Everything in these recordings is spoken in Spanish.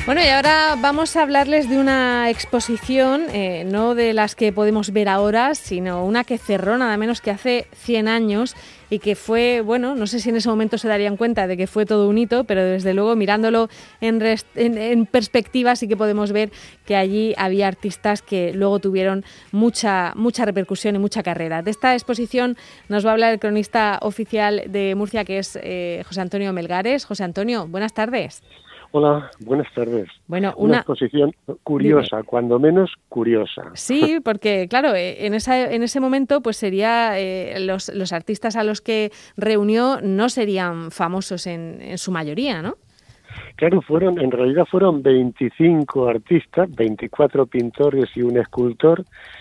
Bueno, y ahora vamos a hablarles de una exposición, no de las que podemos ver ahora, sino una que cerró nada menos que hace 100 años y que fue, bueno, no sé si en ese momento se darían cuenta de que fue todo un hito, pero desde luego mirándolo en perspectiva sí que podemos ver que allí había artistas que luego tuvieron mucha repercusión y mucha carrera. De esta exposición nos va a hablar el cronista oficial de Murcia, que es José Antonio Melgares. José Antonio, buenas tardes. Hola, buenas tardes. Bueno, una exposición curiosa, cuando menos curiosa. Sí, porque claro, en ese momento pues sería los artistas a los que reunió no serían famosos en su mayoría, ¿no? Claro, en realidad fueron 25 artistas, 24 pintores y un escultor,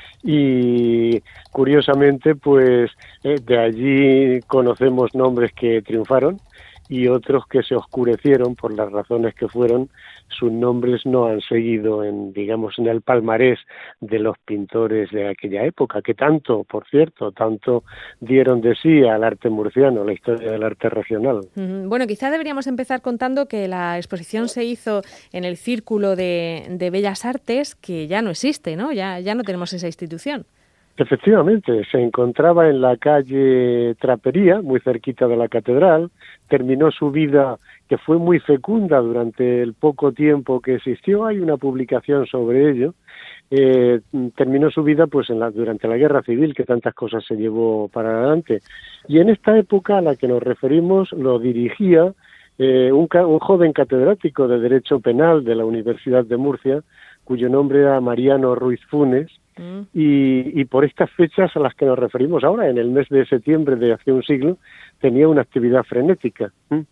y curiosamente pues de allí conocemos nombres que triunfaron y otros que se oscurecieron por las razones que fueron. Sus nombres no han seguido en el palmarés de los pintores de aquella época, que tanto dieron de sí al arte murciano, a la historia del arte regional. Bueno, quizá deberíamos empezar contando que la exposición se hizo en el Círculo de Bellas Artes, que ya no existe, ¿no? Ya no tenemos esa institución. Efectivamente, se encontraba en la calle Trapería, muy cerquita de la catedral. Terminó su vida, que fue muy fecunda durante el poco tiempo que existió. Hay una publicación sobre ello. Terminó su vida pues durante la Guerra Civil, que tantas cosas se llevó para adelante. Y en esta época a la que nos referimos lo dirigía un joven catedrático de Derecho Penal de la Universidad de Murcia, cuyo nombre era Mariano Ruiz Funes. Y por estas fechas a las que nos referimos ahora, en el mes de septiembre de hace un siglo, tenía una actividad frenética.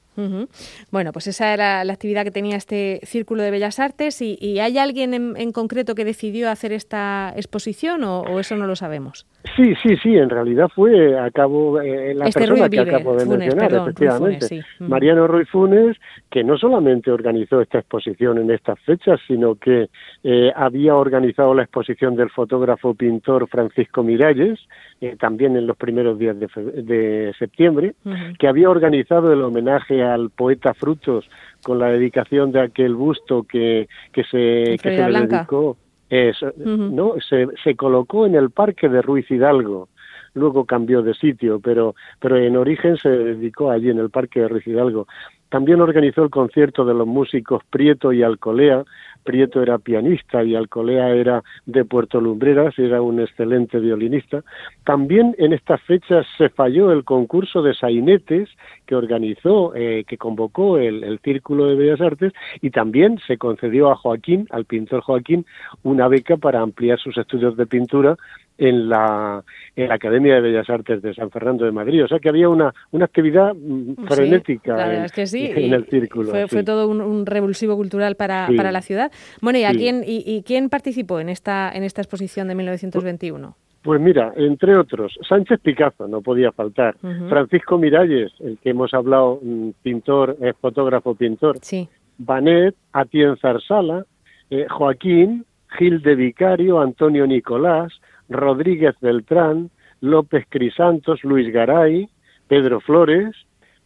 Bueno, pues esa era la actividad que tenía este Círculo de Bellas Artes. ¿Y hay alguien en concreto que decidió hacer esta exposición o eso no lo sabemos? Sí, en realidad fue la persona que acabo de mencionar, perdón, efectivamente. Funes, sí. Mariano Ruiz Funes, que no solamente organizó esta exposición en estas fechas, sino que había organizado la exposición del fotógrafo pintor Francisco Miralles, también en los primeros días de septiembre, que había organizado el homenaje al poeta Frutos con la dedicación de aquel busto que se le dedicó. ¿No? Se colocó en el Parque de Ruiz Hidalgo, luego cambió de sitio, pero en origen se dedicó allí en el Parque de Ruiz Hidalgo. También organizó el concierto de los músicos Prieto y Alcolea. Prieto era pianista y Alcolea era de Puerto Lumbreras, era un excelente violinista. También en estas fechas se falló el concurso de sainetes que organizó, que convocó el Círculo de Bellas Artes, y también se concedió a Joaquín, al pintor Joaquín, una beca para ampliar sus estudios de pintura en la Academia de Bellas Artes de San Fernando de Madrid. O sea que había una actividad frenética, sí, la verdad es que sí, en el Círculo. Fue todo un revulsivo cultural para la ciudad. Bueno, ¿y quién participó en esta exposición de 1921? Pues mira, entre otros, Sánchez Picazo, no podía faltar, Francisco Miralles, el que hemos hablado, pintor, fotógrafo, pintor, sí. Banet, Atienzar Sala, Joaquín, Gil de Vicario, Antonio Nicolás, Rodríguez Beltrán, López Crisantos, Luis Garay, Pedro Flores,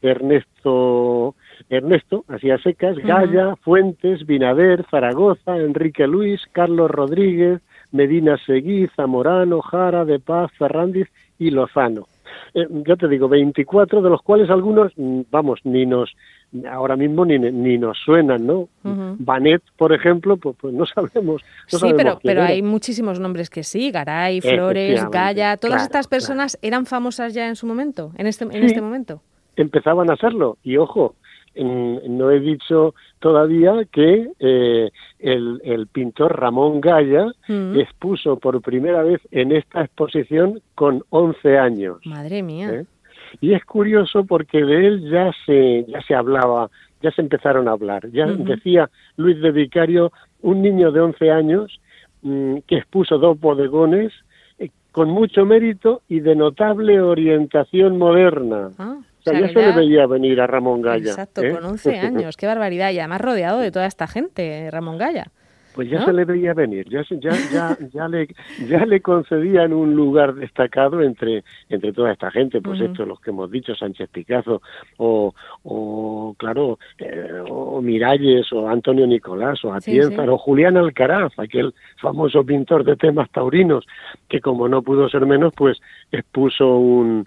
Ernesto, así a secas, Gaya, Fuentes, Binader, Zaragoza, Enrique Luis, Carlos Rodríguez, Medina Seguí, Zamorano, Jara, De Paz, Ferrandiz y Lozano. Ya te digo, 24, de los cuales algunos, ahora mismo ni nos suenan, ¿no? Banet, por ejemplo, pues no sabemos. Pero hay muchísimos nombres que sí, Garay, Flores, Gaya, todas estas personas eran famosas ya en su momento, en este momento. Empezaban a serlo, y ojo, no he dicho todavía que el pintor Ramón Gaya expuso por primera vez en esta exposición con 11 años. Madre mía. Y es curioso porque de él ya se hablaba, ya se empezaron a hablar. Ya decía Luis de Vicario, un niño de 11 años que expuso 2 bodegones con mucho mérito y de notable orientación moderna. O sea, ya se le veía venir a Ramón Gaya. Exacto, con 11 años, qué barbaridad. Y además rodeado de toda esta gente, Ramón Gaya. Pues ya, ¿no? se le veía venir, ya le concedían un lugar destacado entre toda esta gente, pues estos los que hemos dicho, Sánchez Picazo claro, o Miralles o Antonio Nicolás o Atienza o Julián Alcaraz, aquel famoso pintor de temas taurinos que como no pudo ser menos, pues expuso un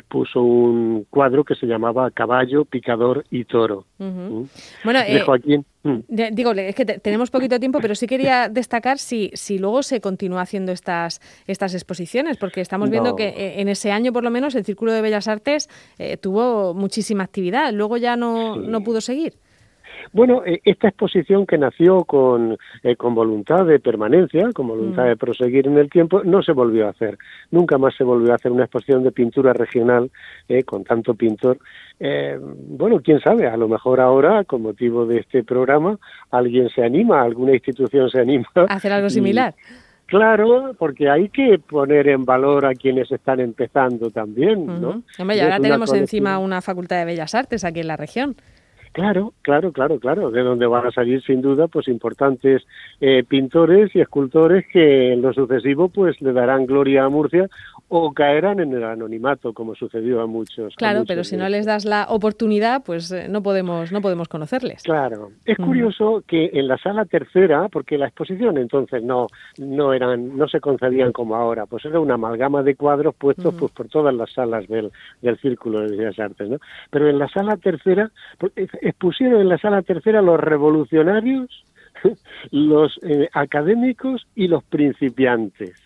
cuadro que se llamaba Caballo, Picador y Toro. Bueno, de Joaquín. Digo, es que tenemos poquito tiempo, pero sí quería destacar si luego se continúa haciendo estas exposiciones, porque estamos viendo que en ese año, por lo menos, el Círculo de Bellas Artes tuvo muchísima actividad. Luego ya no pudo seguir. Bueno, esta exposición que nació con voluntad de permanencia, con voluntad de proseguir en el tiempo, no se volvió a hacer. Nunca más se volvió a hacer una exposición de pintura regional con tanto pintor. Bueno, quién sabe, a lo mejor ahora, con motivo de este programa, alguien se anima, alguna institución se anima. ¿A hacer algo similar? Claro, porque hay que poner en valor a quienes están empezando también, ¿no? Hombre, y ahora tenemos encima una Facultad de Bellas Artes aquí en la región. Claro, de donde van a salir sin duda pues importantes pintores y escultores que en lo sucesivo pues le darán gloria a Murcia o caerán en el anonimato como sucedió a muchos. Claro, pero si no les das la oportunidad pues no podemos conocerles. Claro, es curioso que en la sala tercera, porque la exposición entonces no se concedían como ahora, pues era una amalgama de cuadros puestos pues por todas las salas del Círculo de Bellas Artes, ¿no? Pero en la sala tercera expusieron en la sala tercera los revolucionarios, los académicos y los principiantes.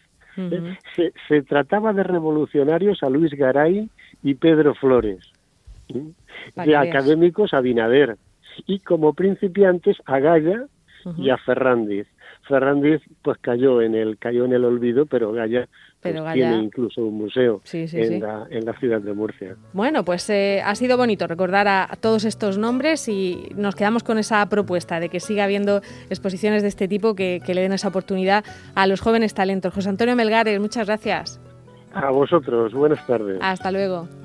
Se trataba de revolucionarios a Luis Garay y Pedro Flores, de académicos a Abinader y como principiantes a Gaya y a Ferrandiz. Ferrandiz pues cayó en el olvido, pero Gaya tiene incluso un museo en la ciudad de Murcia. Bueno, pues ha sido bonito recordar a todos estos nombres y nos quedamos con esa propuesta de que siga habiendo exposiciones de este tipo que le den esa oportunidad a los jóvenes talentos. José Antonio Melgares, muchas gracias. A vosotros, buenas tardes. Hasta luego.